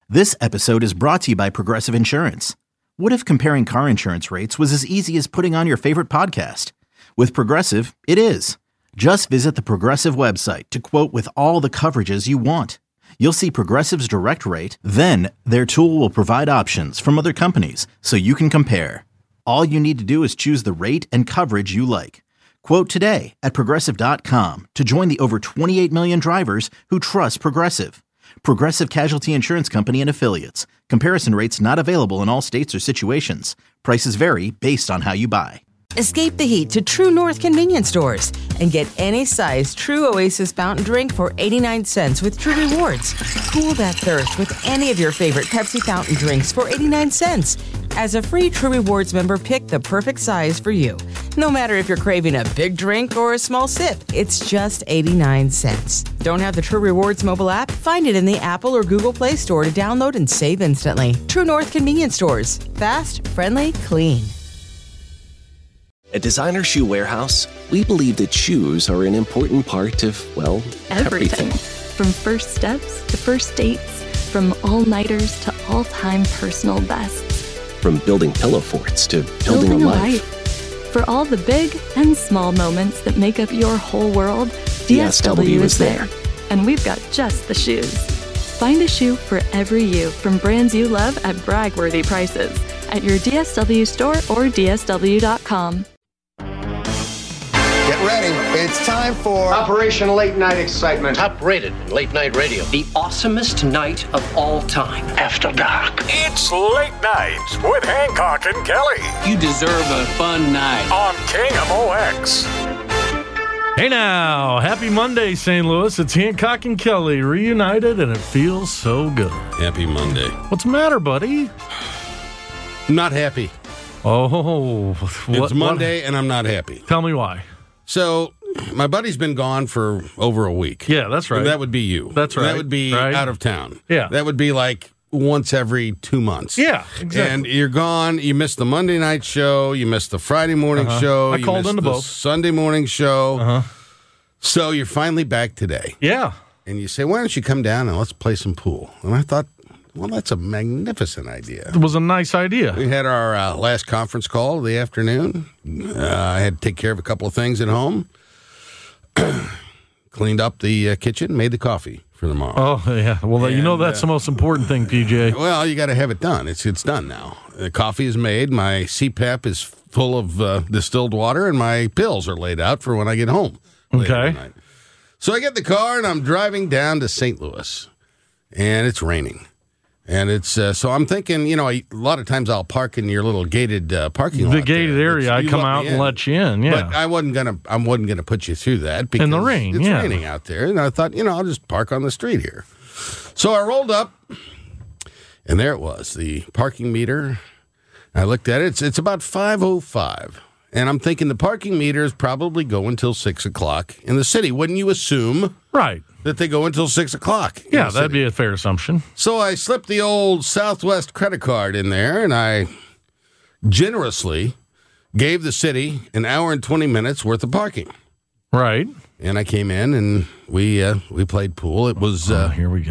This episode is brought to you by Progressive Insurance. What if comparing car insurance rates was as easy as putting on your favorite podcast? With Progressive, it is. Just visit the Progressive website to quote with all the coverages you want. You'll see Progressive's direct rate, then their tool will provide options from other companies so you can compare. All you need to do is choose the rate and coverage you like. Quote today at Progressive.com to join the over 28 million drivers who trust Progressive. Progressive Casualty Insurance Company and Affiliates. Comparison rates not available in all states or situations. Prices vary based on how you buy. Escape the heat to True North convenience stores and get any size True Oasis fountain drink for 89 cents with True Rewards. Cool that thirst with any of your favorite Pepsi fountain drinks for 89 cents. As a free True Rewards member, pick the perfect size for you. No matter if you're craving a big drink or a small sip, it's just 89 cents. Don't have the True Rewards mobile app? Find it in the Apple or Google Play Store to download and save instantly. True North convenience stores. Fast, friendly, clean. At Designer Shoe Warehouse, we believe that shoes are an important part of, well, everything. From first steps to first dates, from all-nighters to all-time personal bests. From building pillow forts to building a life. For all the big and small moments that make up your whole world, DSW is there. And we've got just the shoes. Find a shoe for every you from brands you love at brag-worthy prices at your DSW store or DSW.com. Get ready. It's time for Operation Late Night Excitement. Top rated in late night radio. The awesomest night of all time. After dark. It's Late Night with Hancock and Kelly. You deserve a fun night. On KMOX. Hey now, happy Monday, St. Louis. It's Hancock and Kelly reunited, and it feels so good. Happy Monday. What's the matter, buddy? I'm not happy. Oh. It's Monday, and I'm not happy. Tell me why. So, my buddy's been gone for over a week. Yeah, that's right. And that would be you. That's right. That would be out of town. Yeah. That would be like once every 2 months. Yeah, exactly. And you're gone. You missed the Monday night show. You missed the Friday morning show. I called into both. Sunday morning show. So, you're finally back today. Yeah. And you say, why don't you come down and let's play some pool? And I thought, well, that's a magnificent idea. It was a nice idea. We had our last conference call of the afternoon. I had to take care of a couple of things at home. Cleaned up the kitchen, made the coffee for tomorrow. Oh, yeah. Well, that's the most important thing, PJ. Well, you got to have it done. It's done now. The coffee is made. My CPAP is full of distilled water, and my pills are laid out for when I get home. Okay. So I get the car, and I'm driving down to St. Louis, and it's raining. And it's so I'm thinking, a lot of times I'll park in your little gated parking lot. The gated area, I come out and let you in. Yeah, but I wasn't gonna put you through that because in the rain. It's raining out there, and I thought, I'll just park on the street here. So I rolled up, and there it was, the parking meter. I looked at it. It's about 5:05, and I'm thinking the parking meters probably go until 6 o'clock in the city. Wouldn't you assume? Right. That they go until 6 o'clock. Yeah, that'd be a fair assumption. So I slipped the old Southwest credit card in there, and I generously gave the city an hour and 20 minutes worth of parking. Right. And I came in, and we played pool. It was... here we go.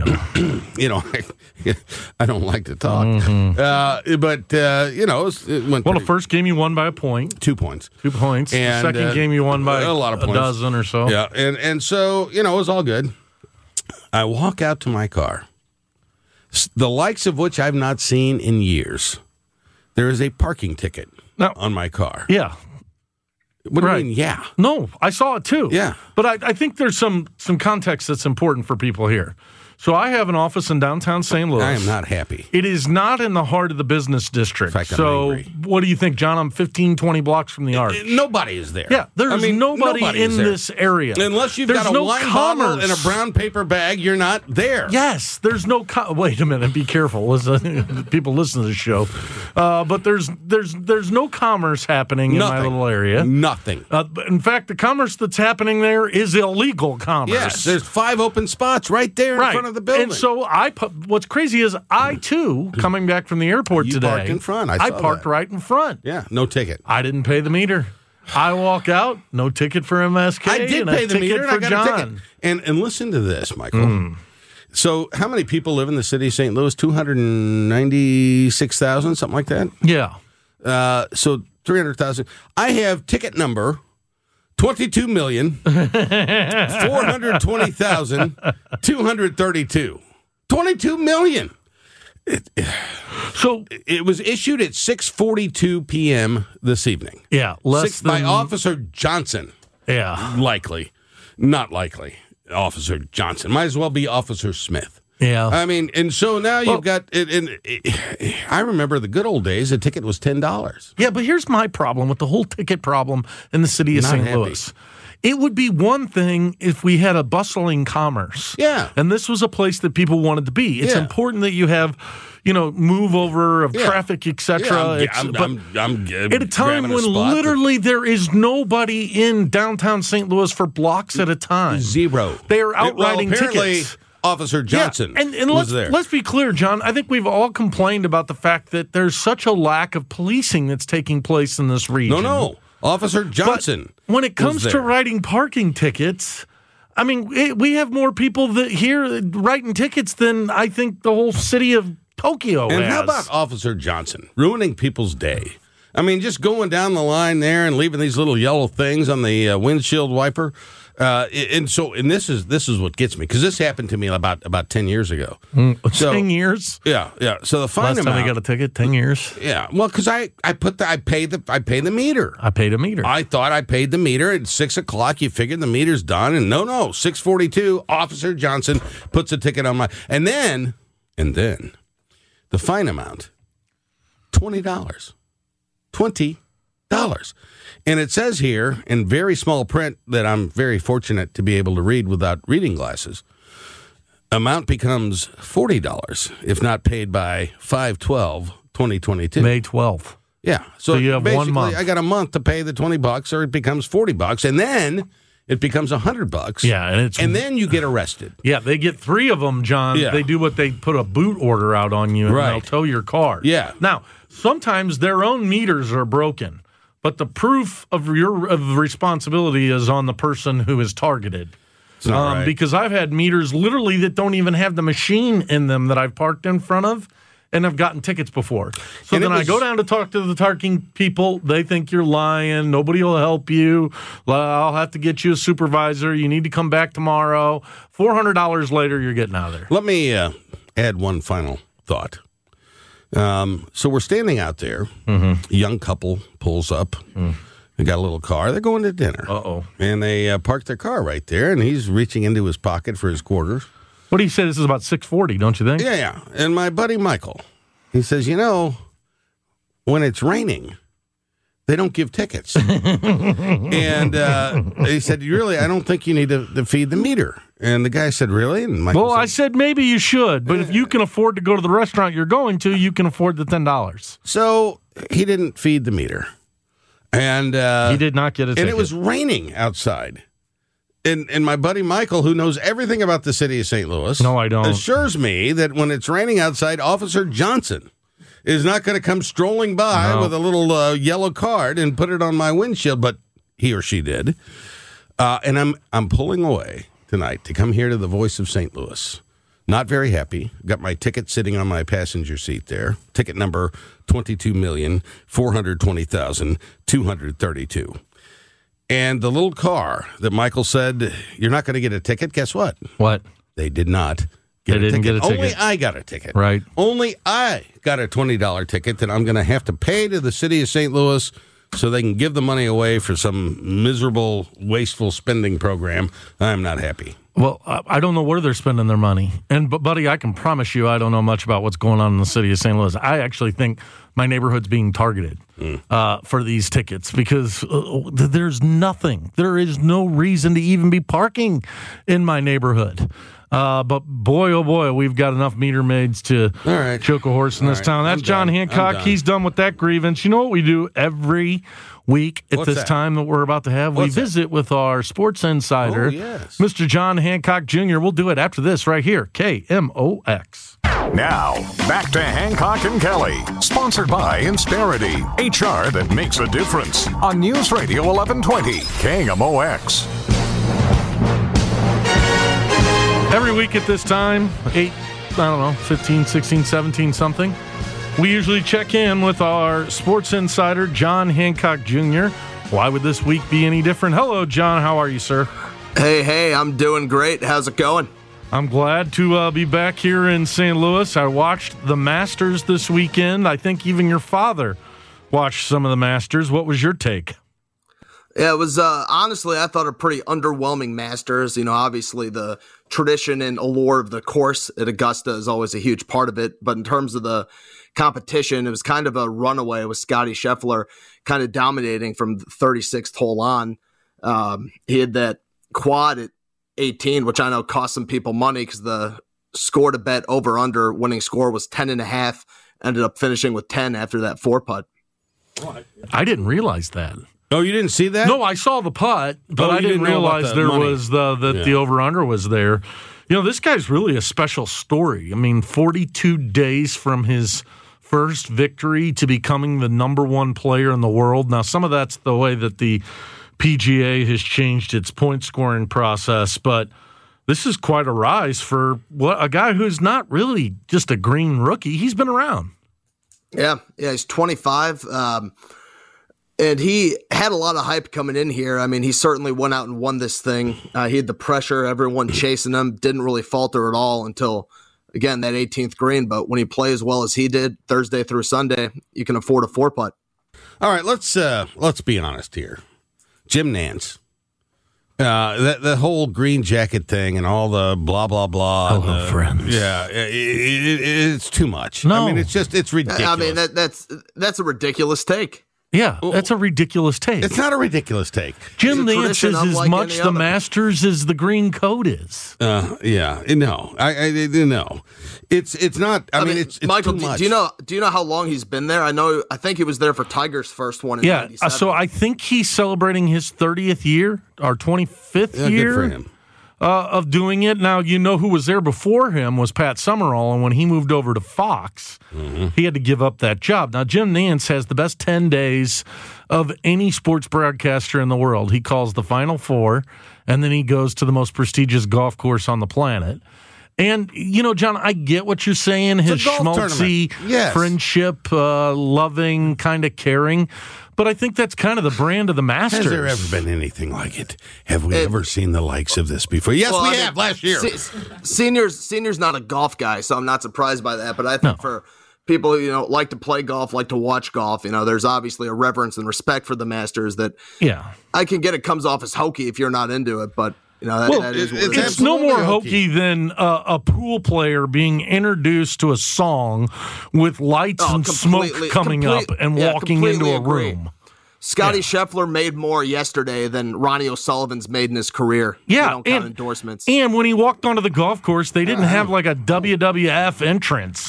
I don't like to talk. But, it went the first game you won by a point. 2 points. 2 points. And, the second game you won by a lot of points. dozen or so. Yeah, and so, it was all good. I walk out to my car, the likes of which I've not seen in years. There is a parking ticket on my car. Yeah. What do you mean, yeah? No, I saw it too. Yeah. But I think there's some context that's important for people here. So I have an office in downtown St. Louis. I am not happy. It is not in the heart of the business district. In fact, I'm so angry. What do you think, John? I'm 15, 20 blocks from the Arch. Nobody is there. Yeah, there's nobody in this area. Unless you've got a wine bottle in a brown paper bag, you're not there. Yes, there's no... Wait a minute, be careful. People listen to the show. But there's no commerce happening in my little area. Nothing. In fact, the commerce that's happening there is illegal commerce. Yes, there's 5 open spots right there in front of the building. And so what's crazy is I, too, coming back from the airport today. You parked in front. I parked right in front. Yeah, no ticket. I didn't pay the meter. I walk out, no ticket for MSK. I did pay the meter, and I got John. a ticket. And listen to this, Michael. So how many people live in the city of St. Louis? 296,000, something like that? Yeah. So 300,000. I have ticket number 22,420,232. 22 million. So it was issued at 6:42 p.m. this evening. Yeah, by Officer Johnson. Yeah. Likely. Not likely. Officer Johnson. Might as well be Officer Smith. Yeah. I mean, and so now you've got I remember the good old days, a ticket was $10. Yeah, but here's my problem with the whole ticket problem in the city of St. Louis. It would be one thing if we had a bustling commerce. Yeah. And this was a place that people wanted to be. It's important that you have, move over of traffic, etc. I'm at a time when literally there is nobody in downtown St. Louis for blocks at a time. Zero. They are outriding tickets. Officer Johnson was there. Let's be clear, John. I think we've all complained about the fact that there's such a lack of policing that's taking place in this region. No. Officer Johnson. But when it comes to writing parking tickets, I mean, we have more people here writing tickets than I think the whole city of Tokyo has. And how about Officer Johnson ruining people's day? I mean, just going down the line there and leaving these little yellow things on the windshield wiper. And this is what gets me, because this happened to me about 10 years ago. 10 years? Yeah. So the fine last time I got a ticket, 10 years. Yeah. Well, because I pay the meter. I paid a meter. I thought I paid the meter at 6:00. You figured the meter's done, and no, 6:42. Officer Johnson puts a ticket on my, and then the fine amount, $20. $20. And it says here in very small print that I'm very fortunate to be able to read without reading glasses. Amount becomes $40 if not paid by 5/12/2022. May 12th. Yeah. So you have 1 month. I got a month to pay the $20, or it becomes $40, and then it becomes $100. Yeah, and then you get arrested. Yeah, they get 3 of them, John. Yeah. They do what they put a boot order out on you, and they'll tow your car. Yeah. Now, sometimes their own meters are broken, but the proof of responsibility is on the person who is targeted. Right. Because I've had meters literally that don't even have the machine in them that I've parked in front of, and I've gotten tickets before. So then I go down to talk to the parking people. They think you're lying. Nobody will help you. I'll have to get you a supervisor. You need to come back tomorrow. $400 later, you're getting out of there. Let me add one final thought. So we're standing out there. A young couple pulls up. They got a little car. They're going to dinner. Uh-oh. And they park their car right there, and he's reaching into his pocket for his quarters. What do you say? This is about 6:40, don't you think? Yeah. And my buddy Michael, he says, when it's raining, they don't give tickets. And he said, really, I don't think you need to feed the meter. And the guy said, really? And Michael I said, maybe you should, but if you can afford to go to the restaurant you're going to, you can afford the $10. So he didn't feed the meter. And he did not get a ticket. And it was raining outside. And my buddy Michael, who knows everything about the city of St. Louis, no, I don't, assures me that when it's raining outside, Officer Johnson is not going to come strolling by with a little yellow card and put it on my windshield, but he or she did. And I'm pulling away tonight to come here to the Voice of St. Louis. Not very happy. Got my ticket sitting on my passenger seat there. Ticket number 22,420,232. And the little car that Michael said, you're not going to get a ticket, guess what? What? They did not get a ticket. Only I got a ticket. Right. Only I got a $20 ticket that I'm going to have to pay to the city of St. Louis so they can give the money away for some miserable, wasteful spending program. I'm not happy. Well, I don't know where they're spending their money. But, buddy, I can promise you I don't know much about what's going on in the city of St. Louis. I actually think my neighborhood's being targeted for these tickets because there's nothing. There is no reason to even be parking in my neighborhood. But boy, oh boy, we've got enough meter maids to choke a horse in this town. That's John Hancock. He's done with that grievance. You know what we do every week at this time that we're about to have? We visit with our sports insider, Mr. John Hancock Jr. We'll do it after this right here, KMOX. Now, back to Hancock and Kelly, sponsored by Insperity, HR that makes a difference, on News Radio 1120, KMOX. Every week at this time, 15, 16, 17 something, we usually check in with our sports insider, John Hancock Jr. Why would this week be any different? Hello, John. How are you, sir? Hey, I'm doing great. How's it going? I'm glad to be back here in St. Louis. I watched the Masters this weekend. I think even your father watched some of the Masters. What was your take? Yeah, it was, honestly, I thought a pretty underwhelming Masters. Obviously the tradition and allure of the course at Augusta is always a huge part of it. But in terms of the competition, it was kind of a runaway with Scottie Scheffler kind of dominating from the 36th hole on. He had that quad at 18, which I know cost some people money because the score to bet over-under winning score was 10.5. Ended up finishing with 10 after that 4-putt. I didn't realize that. Oh, you didn't see that? No, I saw the putt, but I didn't realize there was the over-under was there. This guy's really a special story. 42 days from his first victory to becoming the number one player in the world. Now, some of that's the way that the PGA has changed its point-scoring process, but this is quite a rise for a guy who's not really just a green rookie. He's been around. Yeah, he's 25. And he had a lot of hype coming in here. He certainly went out and won this thing. He had the pressure, everyone chasing him, didn't really falter at all until, again, that 18th green. But when he plays as well as he did Thursday through Sunday, you can afford a 4-putt. All right, let's be honest here. Jim Nantz, the whole green jacket thing and all the blah, blah, blah. Hello, friends. Yeah, it's too much. No. It's ridiculous. That's a ridiculous take. Yeah, that's a ridiculous take. It's not a ridiculous take. Jim Nantz is as much the Masters as the green code is. Yeah, no, I no, it's not. It's Michael. too much. Do you know how long he's been there? I think he was there for Tiger's first one. In 97. So I think he's celebrating his 30th year or 25th year. Good for him. Of doing it. Now, who was there before him was Pat Summerall, and when he moved over to Fox, he had to give up that job. Now, Jim Nantz has the best 10 days of any sports broadcaster in the world. He calls the Final Four, and then he goes to the most prestigious golf course on the planet. And, John, I get what you're saying, his schmaltzy, friendship, loving, kind of caring. But I think that's kind of the brand of the Masters. Has there ever been anything like it? Have we ever seen the likes of this before? Yes, we have, last year. Senior's not a golf guy, so I'm not surprised by that. But I think for people who like to play golf, like to watch golf, there's obviously a reverence and respect for the Masters that I can get. It comes off as hokey if you're not into it, but that is what it is. It's no more hokey than a pool player being introduced to a song with lights and smoke coming up and walking into a room. Scottie Scheffler made more yesterday than Ronnie O'Sullivan's made in his career. Yeah, don't count endorsements. And when he walked onto the golf course, they didn't have like a WWF entrance.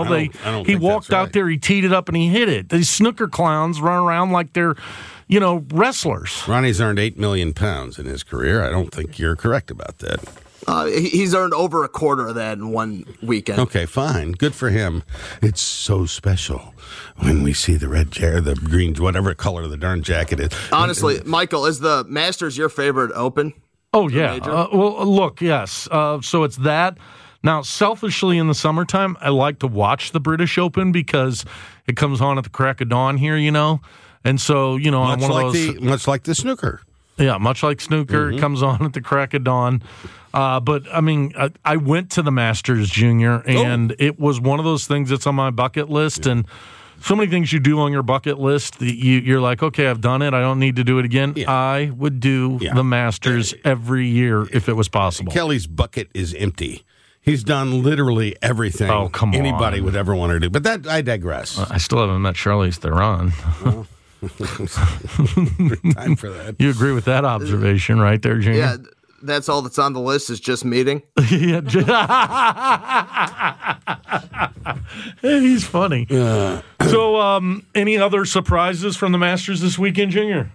He walked out there, he teed it up, and he hit it. These snooker clowns run around like they're wrestlers. Ronnie's earned 8 million pounds in his career. I don't think you're correct about that. He's earned over a quarter of that in one weekend. Okay, fine. Good for him. It's so special when we see the red the green, whatever color the darn jacket is. Honestly, Michael, is the Masters your favorite Open? Oh, yeah. Look, yes. So it's that. Now, selfishly, in the summertime, I like to watch the British Open because it comes on at the crack of dawn here, And so, I'm one of those. Much like the snooker. Yeah, much like snooker. It comes on at the crack of dawn. But, I went to the Masters, Junior, and it was one of those things that's on my bucket list. And so many things you do on your bucket list that you're like, okay, I've done it. I don't need to do it again. Yeah. I would do the Masters every year if it was possible. Kelly's bucket is empty. He's done literally everything anybody would ever want to do. But that I digress. I still haven't met Charlize Theron. Well, time for that. You agree with that observation right there, Junior? Yeah, that's all that's on the list is just meeting. He's funny. So, any other surprises from the Masters this weekend, Junior?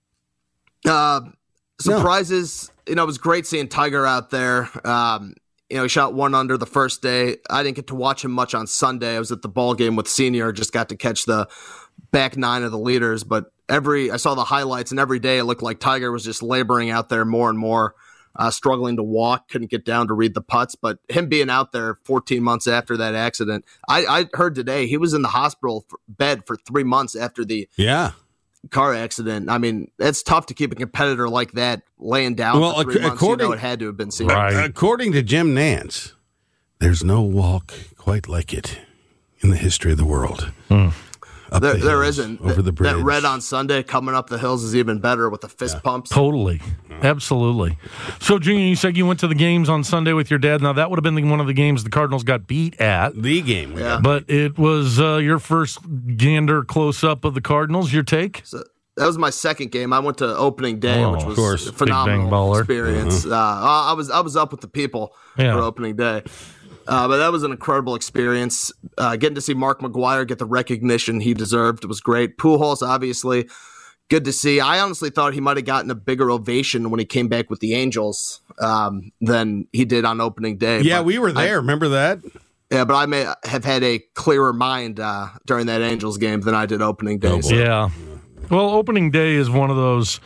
Surprises. It was great seeing Tiger out there. He shot 1 under the first day. I didn't get to watch him much on Sunday. I was at the ball game with Senior. Just got to catch the back 9 of the leaders. But I saw the highlights, and every day it looked like Tiger was just laboring out there more and more. struggling to walk, couldn't get down to read the putts. But him being out there 14 months after that accident, I heard today he was in the hospital bed for 3 months after the car accident. I mean, it's tough to keep a competitor like that laying down for 3 months. It had to have been serious. Right. According to Jim Nantz, there's no walk quite like it in the history of the world. There isn't. Over the bridge. That red on Sunday coming up the hills is even better with the fist pumps. Totally. Absolutely. So, Junior, you said you went to the games on Sunday with your dad. Now, that would have been one of the games the Cardinals got beat at. The game. Yeah. But it was your first gander close-up of the Cardinals. Your take? So, that was my second game. I went to opening day, which was a phenomenal experience. I was up with the people for opening day. But that was an incredible experience. Getting to see Mark McGwire get the recognition he deserved was great. Pujols, obviously, good to see. I honestly thought he might have gotten a bigger ovation when he came back with the Angels than he did on opening day. Yeah, we were there. Remember that? Yeah, but I may have had a clearer mind during that Angels game than I did opening day. Yeah. Well, opening day is one of those,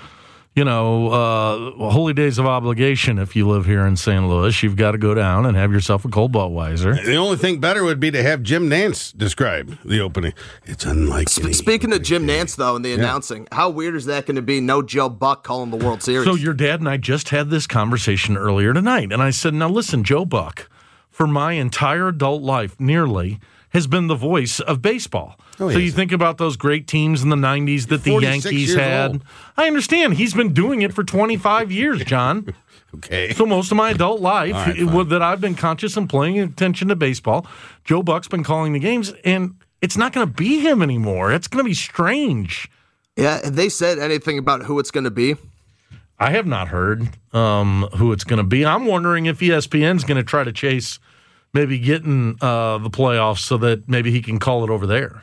holy days of obligation. If you live here in St. Louis, you've got to go down and have yourself a cold Budweiser. The only thing better would be to have Jim Nantz describe the opening. It's unlike Speaking of Jim Nantz, though, and the announcing, how weird is that going to be? No Joe Buck calling the World Series. So your dad and I just had this conversation earlier tonight, and I said, now listen, Joe Buck, for my entire adult life, nearly, has been the voice of baseball. So you think about those great teams in the 90s that the Yankees had. Old. I understand. He's been doing it for 25 years, John. Okay. So most of my adult life that I've been conscious and paying attention to baseball, Joe Buck's been calling the games, and it's not going to be him anymore. It's going to be strange. Yeah, have they said anything about who it's going to be? I have not heard who it's going to be. I'm wondering if ESPN's going to try to chase maybe getting the playoffs so that maybe he can call it over there.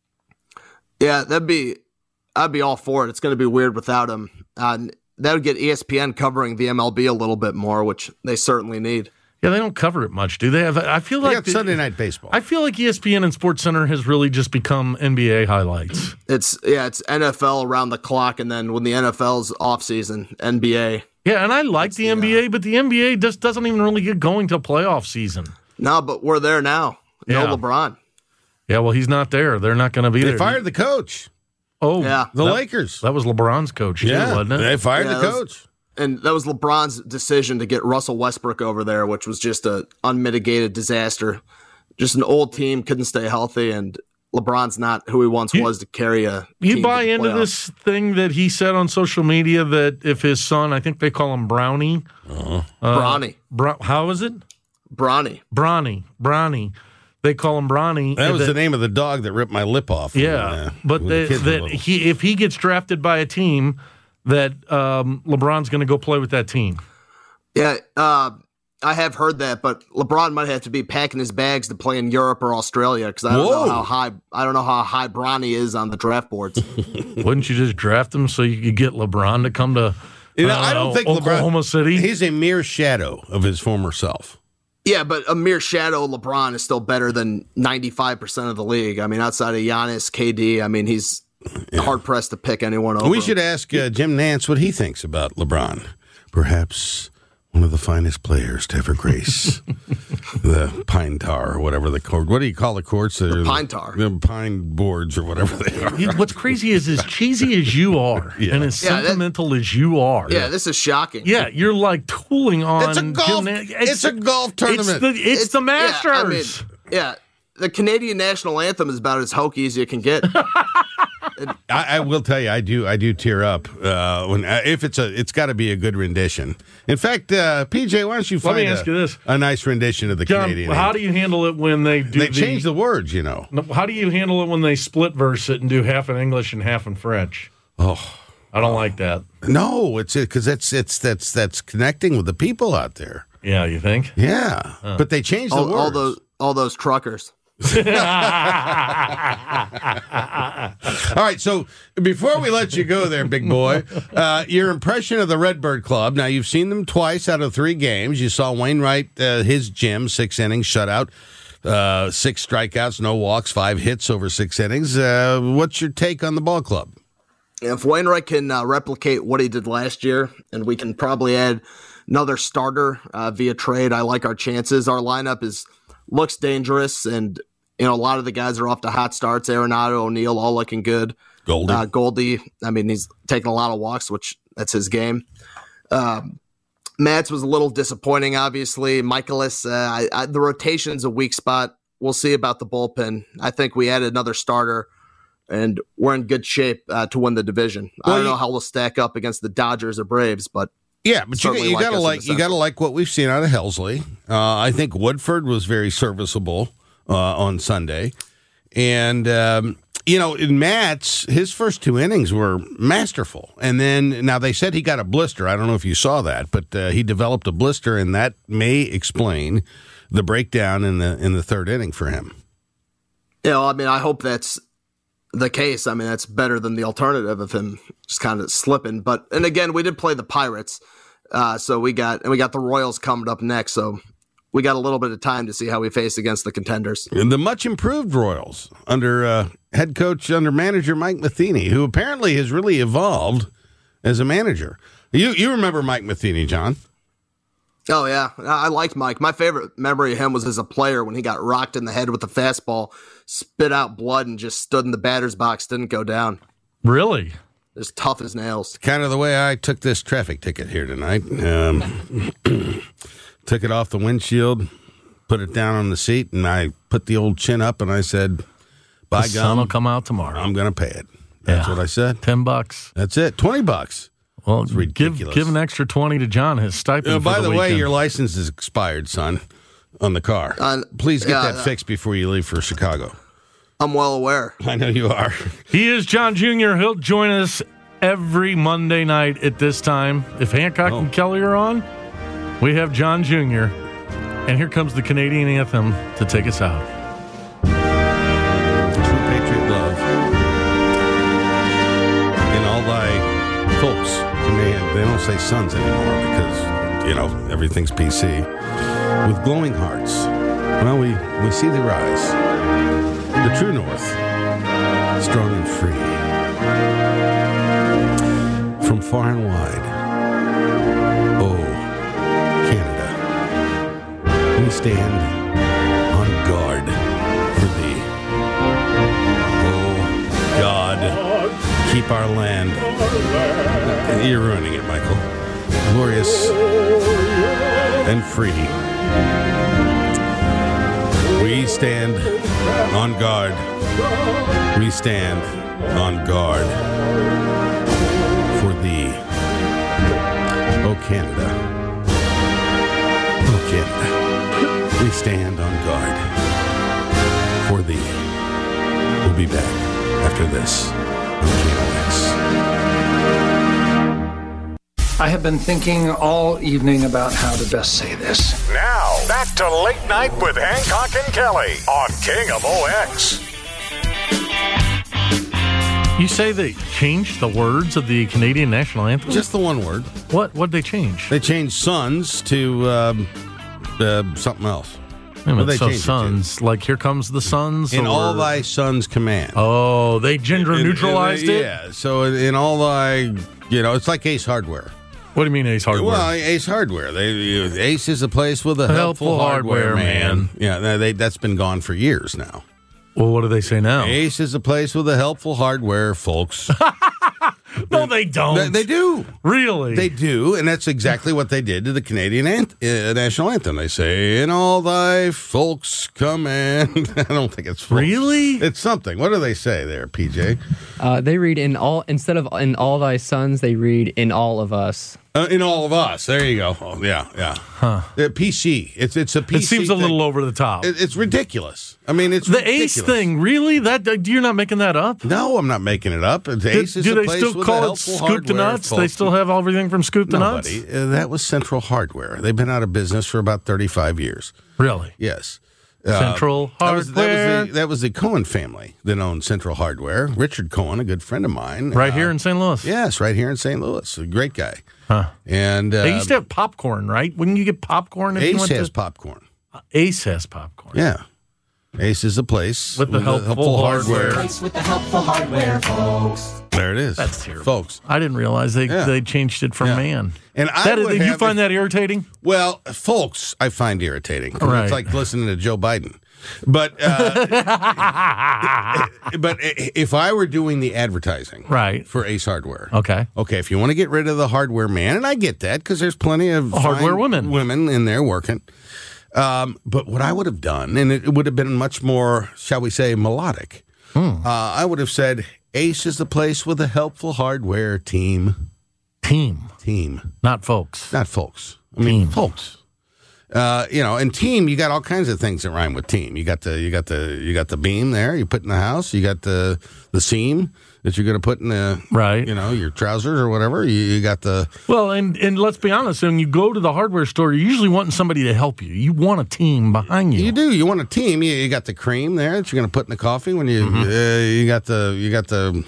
Yeah, I'd be all for it. It's going to be weird without him. That would get ESPN covering the MLB a little bit more, which they certainly need. Yeah, they don't cover it much, do they? I feel they like got Sunday Night Baseball. I feel like ESPN and SportsCenter has really just become NBA highlights. It's NFL around the clock, and then when the NFL's off season, NBA. Yeah, and I like the NBA, but the NBA just doesn't even really get going till playoff season. No, but we're there now. No LeBron. Yeah, well, he's not there. They're not going to be there. They fired the coach. Oh, yeah. The Lakers. That was LeBron's coach, too, wasn't it? They fired the coach. And that was LeBron's decision to get Russell Westbrook over there, which was just an unmitigated disaster. Just an old team, couldn't stay healthy, and LeBron's not who he once was to carry a team. You buy into this thing that he said on social media that if his son, I think they call him Brownie. Bronny. How is it? Bronny. They call him Bronny. That was the name of the dog that ripped my lip off. Yeah, but if he gets drafted by a team, that LeBron's going to go play with that team. Yeah, I have heard that, but LeBron might have to be packing his bags to play in Europe or Australia because I don't know how high Bronny is on the draft boards. Wouldn't you just draft him so you could get LeBron to come to? I don't think Oklahoma City. He's a mere shadow of his former self. Yeah, but a mere shadow of LeBron is still better than 95% of the league. I mean, outside of Giannis, KD, I mean, he's hard-pressed to pick anyone over. We should ask Jim Nantz what he thinks about LeBron. Perhaps one of the finest players to ever grace the pine tar or whatever the court. What do you call the courts? The pine tar. The pine boards or whatever they are. What's crazy is as cheesy as you are and as sentimental as you are. Yeah, this is shocking. Yeah, you're like tooling on. It's a golf. It's a golf tournament. It's the Masters. The Canadian national anthem is about as hokey as you can get. I will tell you, I do tear up if it's got to be a good rendition. In fact, PJ, why don't you find a nice rendition of the Canadian anthem? How do you handle it when they change the words? You know, how do you handle it when they split verse it and do half in English and half in French? Oh, I don't like that. No, it's because that's connecting with the people out there. Yeah, you think? Yeah, but they changed the words. All those truckers. All right, so before we let you go there, big boy, your impression of the Redbird Club. Now, you've seen them twice out of 3 games. You saw Wainwright, his gym, 6 innings, shutout, 6 strikeouts, no walks, 5 hits over 6 innings. What's your take on the ball club? If Wainwright can replicate what he did last year, and we can probably add another starter via trade, I like our chances. Our lineup looks dangerous, and a lot of the guys are off to hot starts. Arenado, O'Neill, all looking good. Goldie, I mean, he's taking a lot of walks, which that's his game. Matz was a little disappointing, obviously. Michaelis, the rotation's a weak spot. We'll see about the bullpen. I think we added another starter, and we're in good shape to win the division. I don't know how we'll stack up against the Dodgers or Braves, but yeah, but you gotta like what we've seen out of Helsley. I think Woodford was very serviceable on Sunday, and in Matz, his first 2 innings were masterful, and then now they said he got a blister. I don't know if you saw that, but he developed a blister, and that may explain the breakdown in the third inning for him. I hope that's the case. I mean, that's better than the alternative of him just kind of slipping. And again, we did play the Pirates, so we got the Royals coming up next. So we got a little bit of time to see how we face against the contenders. And the much improved Royals under under manager Mike Matheny, who apparently has really evolved as a manager. You remember Mike Matheny, John? Oh, yeah. I liked Mike. My favorite memory of him was as a player when he got rocked in the head with the fastball, spit out blood, and just stood in the batter's box, didn't go down. Really? As tough as nails. Kind of the way I took this traffic ticket here tonight. Took it off the windshield, put it down on the seat, and I put the old chin up, and I said, by God, the sun will come out tomorrow. I'm going to pay it. That's what I said. $10. That's it. $20. Well, it's ridiculous. Give an extra 20 to John, his stipend. By the way, weekend. your license is expired, son, on the car. Please get that fixed before you leave for Chicago. I'm well aware. I know you are. He is John Jr. He'll join us every Monday night at this time. If Hancock and Kelly are on, we have John Jr. And here comes the Canadian anthem to take us out. True patriot love. In all thy folks. They don't say sons anymore because, everything's PC. With glowing hearts, well, we see the rise. The true north, strong and free. From far and wide, oh, Canada, we stand on guard for thee. Oh, God, keep our land. You're ruining it, Michael. Glorious and free. We stand on guard. We stand on guard for thee. Oh, Canada. Oh, Canada. We stand on guard for thee. We'll be back after this on KMOX. I have been thinking all evening about how to best say this. Now, back to Late Night with Hancock and Kelly on KMOX. You say they changed the words of the Canadian national anthem? Just the one word. What'd they change? They changed sons to something else. So sons, like here comes the sons? In all thy sons command. Oh, they gender neutralized it? Yeah, so in all thy, it's like Ace Hardware. What do you mean Ace Hardware? Well, Ace Hardware. Ace is a place with a helpful hardware man. Yeah, that's been gone for years now. Well, what do they say now? Ace is a place with a helpful hardware, folks. No, they don't. They do. Really? They do, and that's exactly what they did to the Canadian national anthem. They say, "In all thy folks command." I don't think it's folks. Really? It's something. What do they say there, PJ? They read instead of "in all thy sons," they read "in all of us." In all of us. There you go. Oh, yeah. Huh. PC. It's a PC. It seems a little over the top. It's ridiculous. I mean, it's the ridiculous. Ace thing. Really? You're not making that up? No, I'm not making it up. Ace is do a they place still with call it Scoop to Nuts? They still have everything from Scoop to Nuts? That was Central Hardware. They've been out of business for about 35 years. Really? Yes. Central Hardware. That was the Cohen family that owned Central Hardware. Richard Cohen, a good friend of mine. Right here in St. Louis? Yes, right here in St. Louis. A great guy. Huh. And they used to have popcorn, right? Wouldn't you get popcorn? Ace has popcorn. Ace has popcorn. Yeah. Ace is the place with the helpful hardware. With the helpful hardware, folks. There it is. That's terrible. Folks. I didn't realize they changed it from man. And did you find that irritating? Well, folks, I find irritating. Right. It's like listening to Joe Biden. But but if I were doing the advertising for Ace Hardware, okay, if you want to get rid of the hardware man, and I get that because there's plenty of hardware women in there working. But what I would have done, and it would have been much more, shall we say, melodic. I would have said, Ace is the place with a helpful hardware team. Team. Not folks. Not folks. I mean, folks. And team, you got all kinds of things that rhyme with team. You got the beam there you put in the house. You got the seam that you're going to put in the your trousers or whatever. You got the and let's be honest. When you go to the hardware store, you're usually wanting somebody to help you. You want a team behind you. You do. You want a team. You got the cream there that you're going to put in the coffee when you you got the.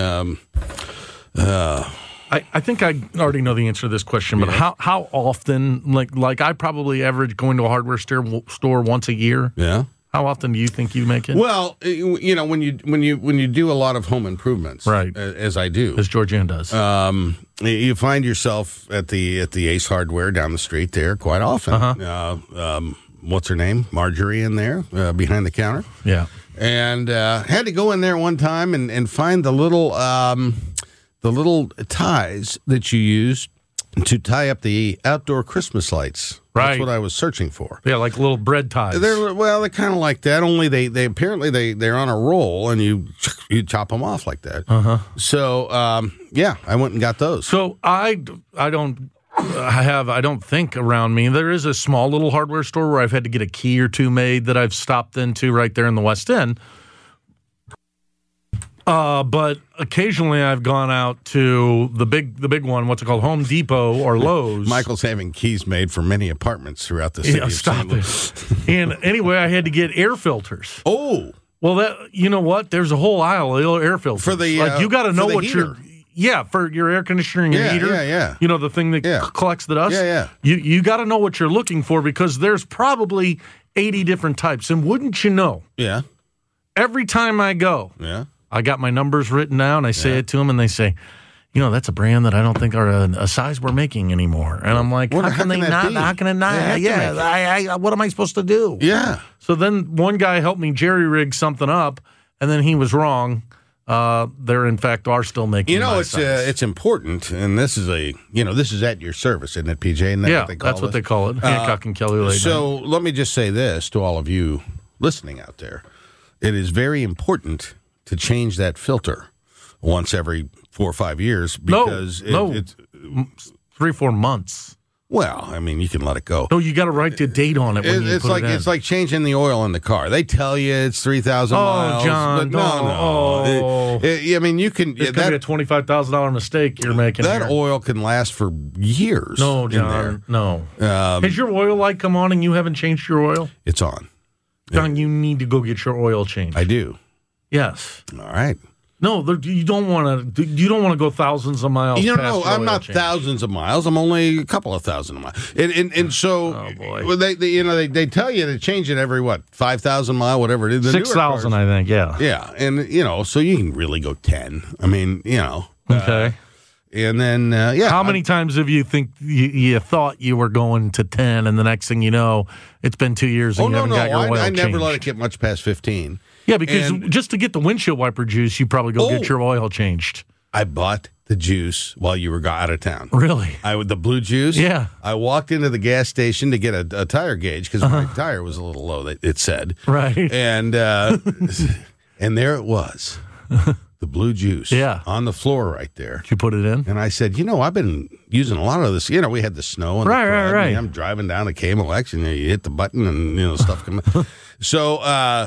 I think I already know the answer to this question, but how often, like I probably average going to a hardware store once a year. Yeah. How often do you think you make it? Well, when you do a lot of home improvements, right? As I do, as Georgianne does, you find yourself at the Ace Hardware down the street there quite often. What's her name? Marjorie in there behind the counter. Yeah, and had to go in there one time and find the little ties that you use to tie up the outdoor Christmas lights. Right. That's what I was searching for. Yeah, like little bread ties. They're kind of like that, only they apparently they're on a roll, and you chop them off like that. So, I went and got those. So I don't think around me. There is a small little hardware store where I've had to get a key or two made that I've stopped into right there in the West End. But occasionally I've gone out to the big one, what's it called, Home Depot or Lowe's. Michael's having keys made for many apartments throughout the city of St. Louis. And anyway, I had to get air filters. Oh. Well, you know what? There's a whole aisle of air filters. For the you got to know what heater. for your air conditioning and heater. Yeah. You know, the thing that collects the dust. Yeah. You got to know what you're looking for because there's probably 80 different types. And wouldn't you know? Yeah. Every time I go. Yeah. I got my numbers written down. I say it to them, and they say, that's a brand that I don't think are a size we're making anymore. And I'm like, how can it not? What am I supposed to do? Yeah. So then one guy helped me jerry-rig something up, and then he was wrong. There, in fact, are still making it's important, and this is this is at your service, isn't it, PJ? Isn't that that's what they call it. Hancock and Kelly. So let me just say this to all of you listening out there. It is very important to change that filter once every 4 or 5 years because it's 3-4 months. Well, I mean, you can let it go. No, you got to write the date on it. It's like changing the oil in the car. They tell you it's 3,000 miles. Oh, John, no. I mean, you can. It's going to be a $25,000 mistake you're making. That oil can last for years. No, John, no. Has your oil light come on and you haven't changed your oil? It's on. John, you need to go get your oil changed. I do. Yes. All right. No, you don't want to. You don't want to go thousands of miles. I'm not thousands of miles. I'm only a couple of thousand of miles. And so, they tell you to change it every 5,000 mile, whatever it is. 6,000, I think. Yeah. Yeah, and so you can really go 10. I mean, Okay. And then, How many times have you think you thought you were going to 10, and the next thing you know, it's been 2 years and you haven't got your oil I never changed? let it get much past 15. Yeah, because just to get the windshield wiper juice, you probably go get your oil changed. I bought the juice while you were out of town. Really? The blue juice? Yeah. I walked into the gas station to get a tire gauge because my tire was a little low, it said. Right. And and there it was. The blue juice on the floor right there. Did you put it in? And I said, I've been using a lot of this. We had the snow and right. I'm driving down to KMOX and you hit the button and stuff comes. So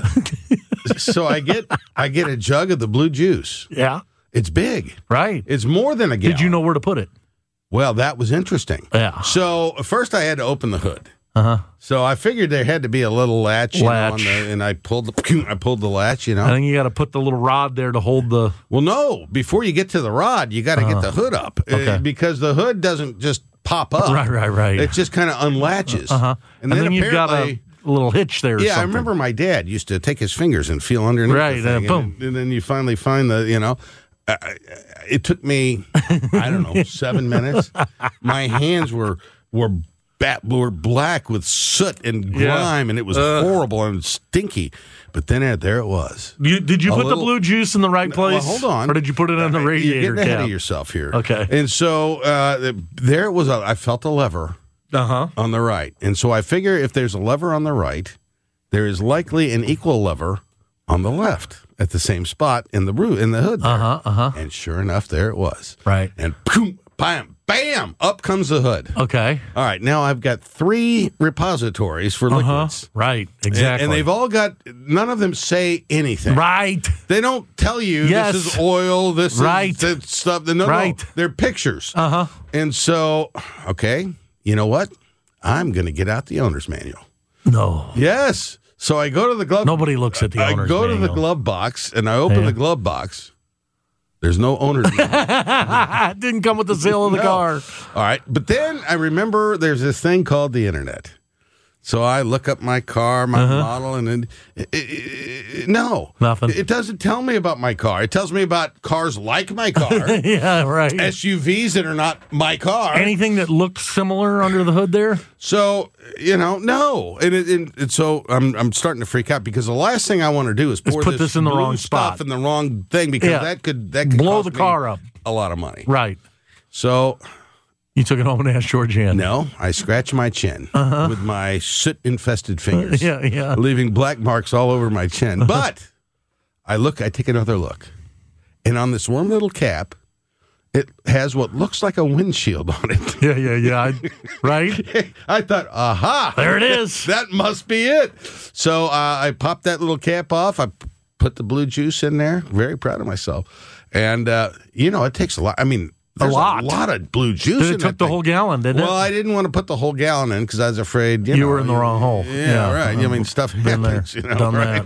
so I get a jug of the blue juice. Yeah. It's big. Right. It's more than a gallon. Did you know where to put it? Well, that was interesting. Yeah. So first I had to open the hood. So I figured there had to be a little latch. And I pulled the latch, And then you got to put the little rod there to hold the... Well, no. Before you get to the rod, you got to get the hood up. Okay. Because the hood doesn't just pop up. Right. It just kind of unlatches. And then you've got to little hitch there. Or yeah, something. I remember my dad used to take his fingers and feel underneath. Right, the thing, boom. And then you finally find it took me, I don't know, 7 minutes. My hands were black with soot and grime, and it was horrible and stinky. But then there it was. Did you put the blue juice in the right place? Well, hold on. Or did you put it on the radiator You're getting ahead cap? of yourself here. Okay. And so there it was. I felt a lever on the right. And so I figure if there's a lever on the right, there is likely an equal lever on the left at the same spot in the hood there. And sure enough, there it was. Right. And boom, bam, up comes the hood. Okay. All right, now I've got 3 repositories for liquids. Right, exactly. And they've all got, none of them say anything. Right. They don't tell you this is oil, this is stuff. No, they're pictures. And so, okay, you know what? I'm going to get out the owner's manual. No. Yes. So I go to the glove. Nobody looks at the owner's manual. I go to the glove box, and I open the glove box. There's no owner's manual. It didn't come with the sale of the car. All right. But then I remember there's this thing called the internet. So I look up my car, my model, and then no. Nothing. It doesn't tell me about my car. It tells me about cars like my car. Yeah, right. SUVs that are not my car. Anything that looks similar under the hood there? So, no. And so I'm starting to freak out because the last thing I want to do is put this in the wrong stuff spot. in the wrong thing because that could blow cost the car up a lot of money. Right. So you took it home and asked Georgianne. No, I scratched my chin with my soot-infested fingers. Yeah. Leaving black marks all over my chin. But I take another look. And on this one little cap, it has what looks like a windshield on it. Yeah. Right? I thought, aha. There it is. That must be it. So I popped that little cap off. I put the blue juice in there. Very proud of myself. And, it takes a lot. I mean, there's a lot of blue juice in it took the whole gallon, didn't it? Well, I didn't want to put the whole gallon in because I was afraid, you were in the wrong hole. Yeah, right. I mean, stuff happens, done right?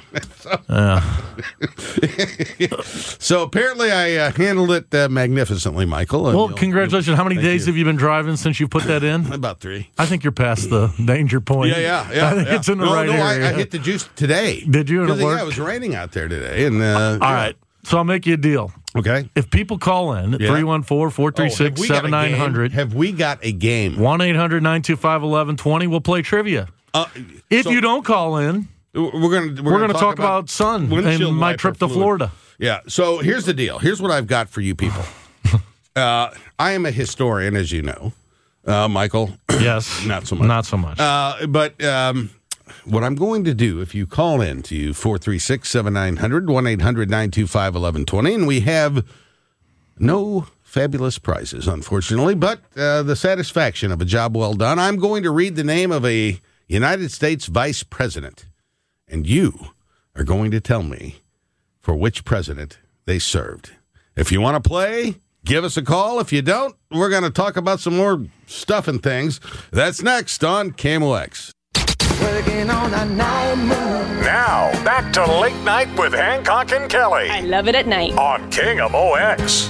That. So apparently I handled it magnificently, Michael. Well, congratulations. How many days have you been driving since you put that in? About 3. I think you're past the danger point. Yeah. I think it's in the right area. I hit the juice today. Did you? Yeah, it was raining out there today. And all right. So I'll make you a deal. Okay. If people call in at 314-436-7900. Have we got a game? 1-800-925-1120. We'll play trivia. If you don't call in, we're going to talk about sun and my trip to Florida. Yeah. So here's the deal. Here's what I've got for you people. I am a historian, as you know. Michael? Yes. Not so much. Not so much. But what I'm going to do, if you call in to 436-7900, 1-800-925-1120, and we have no fabulous prizes, unfortunately, but the satisfaction of a job well done, I'm going to read the name of a United States vice president, and you are going to tell me for which president they served. If you want to play, give us a call. If you don't, we're going to talk about some more stuff and things. That's next on KMOX. Working on a night move. Now, back to Late Night with Hancock and Kelly. I love it at night. On KMOX.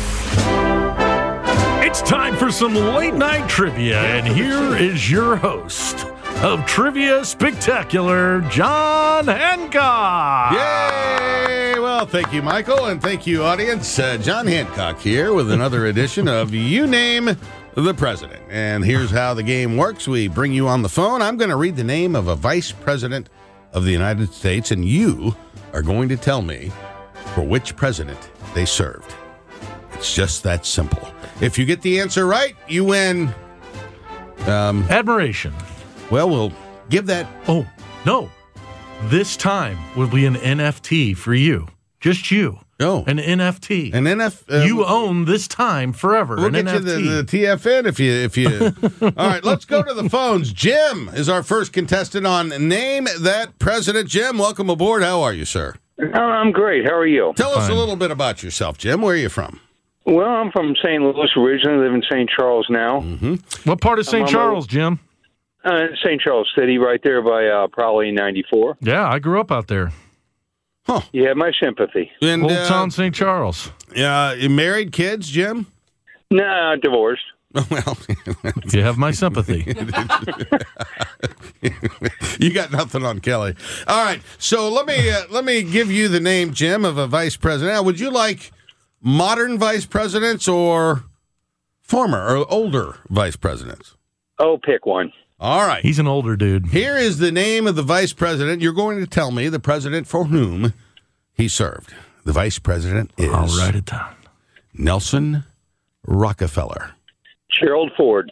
It's time for some late night trivia, and here is your host of Trivia Spectacular, John Hancock. Yay! Well, thank you, Michael, and thank you, audience. John Hancock here with another edition of You Name the President. And here's how the game works. We bring you on the phone. I'm going to read the name of a vice president of the United States, and you are going to tell me for which president they served. It's just that simple. If you get the answer right, you win. Admiration. Well, we'll give that. Oh, no. This time will be an NFT for you. Just you. Oh. An NFT. An NFT. You own this time forever. We'll get NFT. you the TFN if you. All right, let's go to the phones. Jim is our first contestant on Name That President. Jim, welcome aboard. How are you, sir? I'm great. How are you? Tell us a little bit about yourself, Jim. Where are you from? Well, I'm from St. Louis originally. Live in St. Charles now. Mm-hmm. What part of St. Charles, Jim? St. Charles City, right there by probably 94. Yeah, I grew up out there. Huh. You have my sympathy. And, Old Town St. Charles. Yeah, you married, kids, Jim? Nah, divorced. Well, you have my sympathy. You got nothing on Kelly. All right, so let me give you the name, Jim, of a vice president. Now, would you like modern vice presidents or former or older vice presidents? Oh, pick one. All right. He's an older dude. Here is the name of the vice president. You're going to tell me the president for whom he served. The vice president is... I'll write it down. Nelson Rockefeller. Gerald Ford.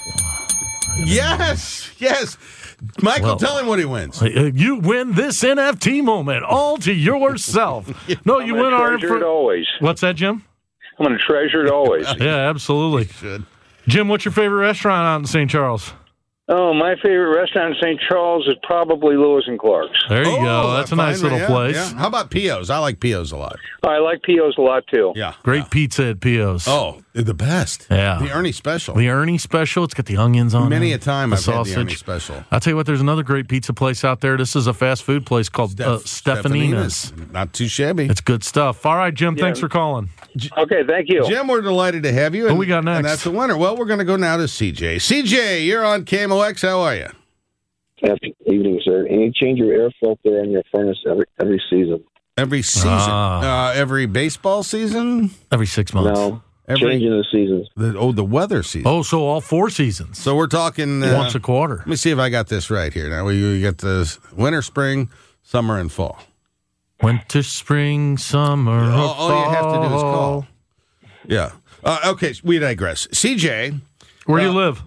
Yes. Michael, tell him what he wins. You win this NFT moment all to yourself. No, you win our... Treasure it always. What's that, Jim? I'm going to treasure it always. Yeah, absolutely. Jim, what's your favorite restaurant out in St. Charles? Oh, my favorite restaurant in St. Charles is probably Lewis and Clark's. There you go. That's a nice little place. Yeah. How about Pio's? I like Pio's a lot. I like Pio's a lot, too. Yeah. Great pizza at Pio's. Oh, the best. Yeah. The Ernie Special. The Ernie Special. It's got the onions on it. Many a time I've sausage. had the Ernie Special. I'll tell you what, there's another great pizza place out there. This is a fast food place called Stefanina's. Not too shabby. It's good stuff. All right, Jim, thanks for calling. Okay, thank you. Jim, we're delighted to have you. Who we got next? And that's the winner. Well, we're going to go now to CJ. CJ, you're on KMOX. How are you? Good evening, sir. And you change your air filter on your furnace every season. Every season? Every baseball season? Every 6 months. No. Changing the seasons. The weather season. Oh, so all 4 seasons. So we're talking... once a quarter. Let me see if I got this right here. Now, you get the winter, spring, summer, and fall. Winter, spring, summer, all you have to do is call. Yeah. Okay, we digress. CJ. Where do you live?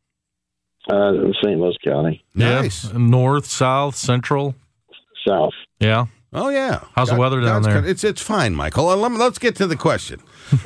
St. Louis County. Nice. Yeah. North, south, central? South. Yeah. Oh, yeah. How's the weather down there? It's fine, Michael. Let's get to the question.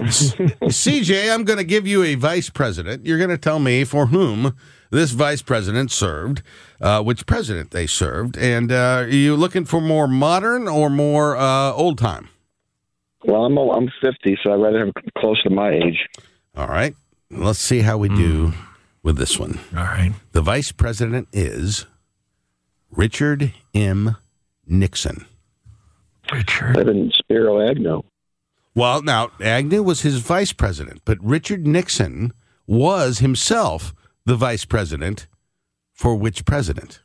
CJ, I'm going to give you a vice president. You're going to tell me for whom this vice president served, which president they served, and are you looking for more modern or more old time? Well, I'm 50, so I'd rather have close to my age. All right. Let's see how we do with this one. All right. The vice president is Richard M. Nixon. I've been Spiro Agnew. Well, now, Agnew was his vice president, but Richard Nixon was himself the vice president for which president?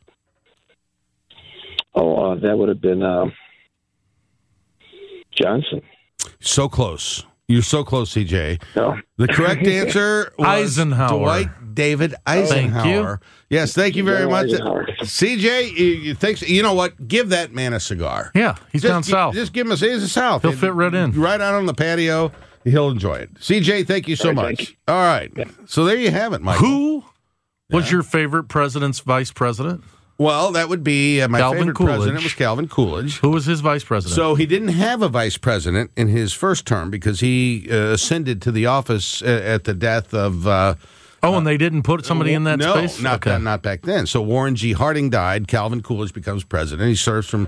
Oh, that would have been Johnson. So close. You're so close, CJ. No. The correct answer was Eisenhower. Dwight David Eisenhower. Thank you. Yes, thank you very much. Eisenhower. CJ, thanks. You know what? Give that man a cigar. Yeah, he's down south. Just give him he's a south. He'll fit right in. Right out on the patio. He'll enjoy it. CJ, thank you so much. All right. So there you have it, Michael. Who was your favorite president's vice president? Well, that would be my Calvin favorite Coolidge. president was Calvin Coolidge. Who was his vice president? So he didn't have a vice president in his first term because he ascended to the office at the death of... and they didn't put somebody in that space? No, not back then. So Warren G. Harding died. Calvin Coolidge becomes president. He serves from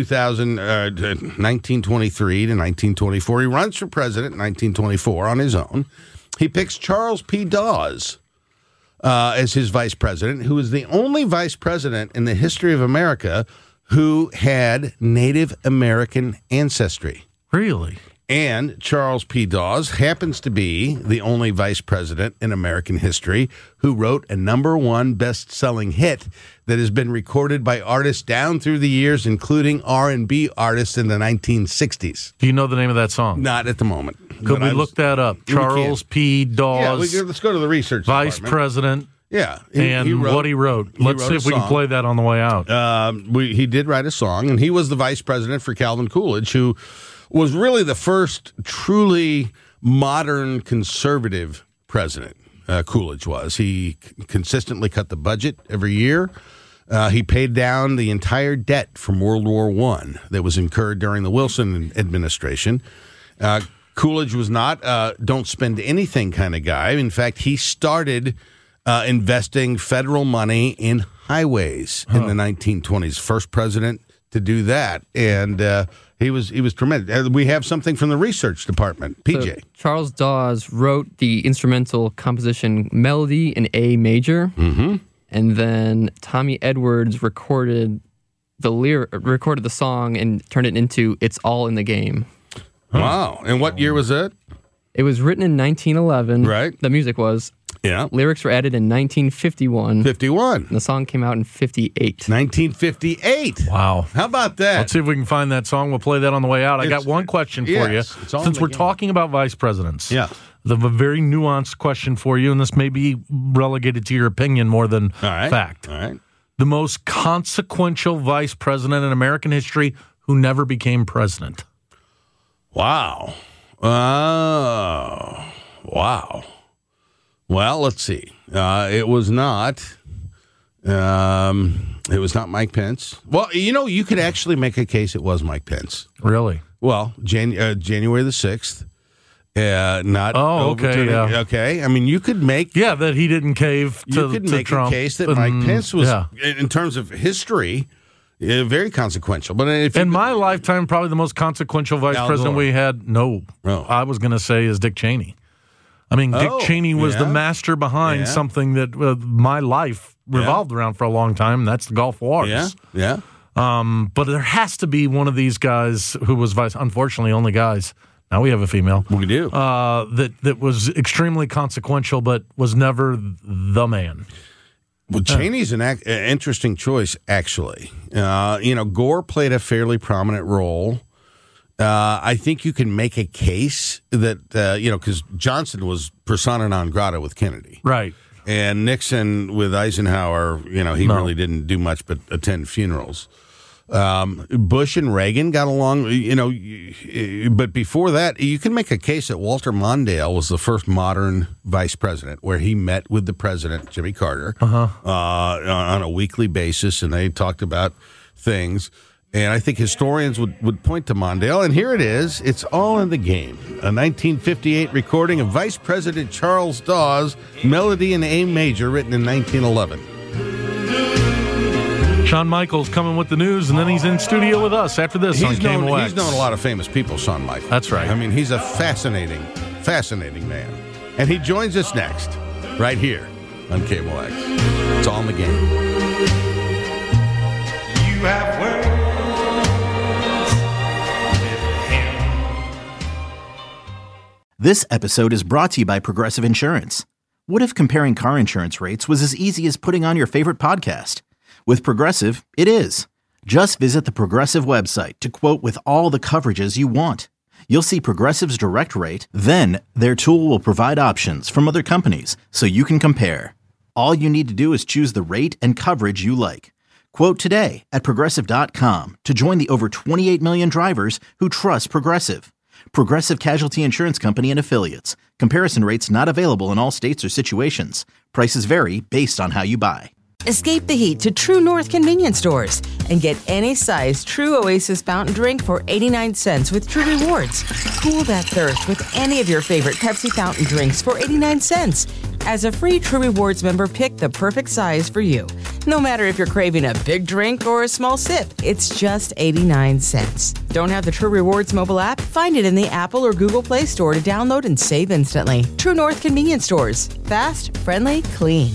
1923 to 1924. He runs for president in 1924 on his own. He picks Charles P. Dawes as his vice president, who is the only vice president in the history of America who had Native American ancestry. Really? And Charles P. Dawes happens to be the only vice president in American history who wrote a #1 best-selling hit that has been recorded by artists down through the years, including R&B artists in the 1960s. Do you know the name of that song? Not at the moment. Could we look that up? Charles P. Dawes. Yeah, let's go to the research Vice department. President. Yeah. What he wrote. Let's see if we can play that on the way out. He did write a song, and he was the vice president for Calvin Coolidge, who was really the first truly modern conservative president. Coolidge was. He consistently cut the budget every year. He paid down the entire debt from World War I that was incurred during the Wilson administration. Coolidge was not don't spend anything kind of guy. In fact, he started investing federal money in highways in the 1920s. First president to do that, and he was tremendous. We have something from the research department. PJ. So Charles Dawes wrote the instrumental composition Melody in A major, and then Tommy Edwards recorded the song and turned it into "It's All in the Game." Wow! And what year was that? It was written in 1911. Right. The music was. Yeah. Lyrics were added in 1951. 51. And the song came out in 58. 1958. Wow. How about that? Let's see if we can find that song. We'll play that on the way out. I got one question for you. Since we're talking about vice presidents. Yeah. The very nuanced question for you, and this may be relegated to your opinion more than fact. All right. The most consequential vice president in American history who never became president. Wow. Wow. Well, let's see. It was not Mike Pence. Well, you could actually make a case it was Mike Pence. Really? Well, January the 6th. Not okay. Yeah. Okay. I mean, you could make that he didn't cave to You could make Trump. a case that Mike Pence was, in terms of history, very consequential. But in my lifetime, probably the most consequential vice president we had. I was going to say is Dick Cheney. I mean, Dick Cheney was the master behind something that my life revolved around for a long time, and that's the Gulf Wars. Yeah. But there has to be one of these guys who was vice. Unfortunately, only guys. Now we have a female. We do. That was extremely consequential, but was never the man. Well, Cheney's an interesting choice, actually. Gore played a fairly prominent role. I think you can make a case that, because Johnson was persona non grata with Kennedy. Right. And Nixon with Eisenhower, he really didn't do much but attend funerals. Bush and Reagan got along, but before that, you can make a case that Walter Mondale was the first modern vice president, where he met with the president, Jimmy Carter, on a weekly basis, and they talked about things. And I think historians would point to Mondale, and here it is. It's all in the game. A 1958 recording of Vice President Charles Dawes' Melody in A Major, written in 1911. Shawn Michaels coming with the news, and then he's in studio with us after this on KMOX. He's known a lot of famous people, Shawn Michaels. That's right. I mean, he's a fascinating man. And he joins us next, right here on KMOX. It's all in the game. You have words with him. This episode is brought to you by Progressive Insurance. What if comparing car insurance rates was as easy as putting on your favorite podcast? With Progressive, it is. Just visit the Progressive website to quote with all the coverages you want. You'll see Progressive's direct rate, then their tool will provide options from other companies so you can compare. All you need to do is choose the rate and coverage you like. Quote today at Progressive.com to join the over 28 million drivers who trust Progressive. Progressive Casualty Insurance Company and Affiliates. Comparison rates not available in all states or situations. Prices vary based on how you buy. Escape the heat to True North convenience stores and get any size True Oasis fountain drink for 89 cents with True Rewards. Cool that thirst with any of your favorite Pepsi fountain drinks for 89 cents. As a free True Rewards member, pick the perfect size for you. No matter if you're craving a big drink or a small sip, it's just 89 cents. Don't have the True Rewards mobile app? Find it in the Apple or Google Play Store to download and save instantly. True North convenience stores. Fast, friendly, clean.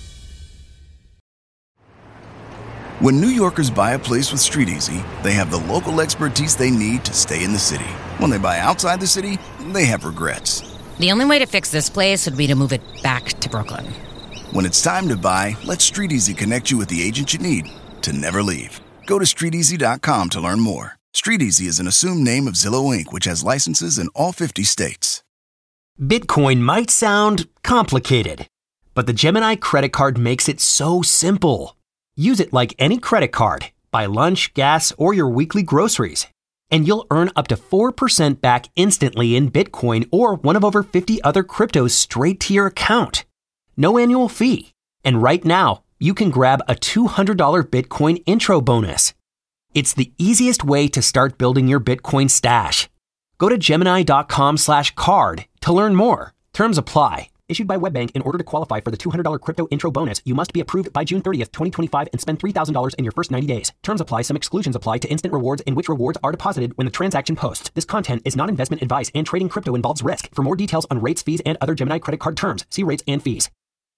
When New Yorkers buy a place with StreetEasy, they have the local expertise they need to stay in the city. When they buy outside the city, they have regrets. The only way to fix this place would be to move it back to Brooklyn. When it's time to buy, let StreetEasy connect you with the agent you need to never leave. Go to StreetEasy.com to learn more. StreetEasy is an assumed name of Zillow Inc., which has licenses in all 50 states. Bitcoin might sound complicated, but the Gemini credit card makes it so simple. Use it like any credit card. Buy lunch, gas, or your weekly groceries. And you'll earn up to 4% back instantly in Bitcoin or one of over 50 other cryptos straight to your account. No annual fee. And right now, you can grab a $200 Bitcoin intro bonus. It's the easiest way to start building your Bitcoin stash. Go to Gemini.com/card to learn more. Terms apply. Issued by WebBank. In order to qualify for the $200 crypto intro bonus, you must be approved by June 30th, 2025 and spend $3,000 in your first 90 days. Terms apply. Some exclusions apply to instant rewards in which rewards are deposited when the transaction posts. This content is not investment advice and trading crypto involves risk. For more details on rates, fees, and other Gemini credit card terms, see rates and fees.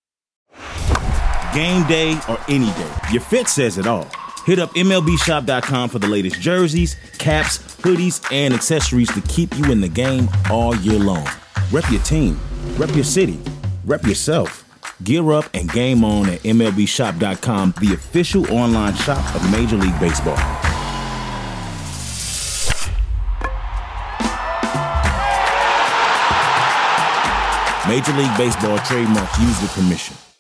Game day or any day, your fit says it all. Hit up MLBshop.com for the latest jerseys, caps, hoodies, and accessories to keep you in the game all year long. Rep your team. Rep your city. Rep yourself. Gear up and game on at MLBShop.com, the official online shop of Major League Baseball. Major League Baseball trademarks used with permission.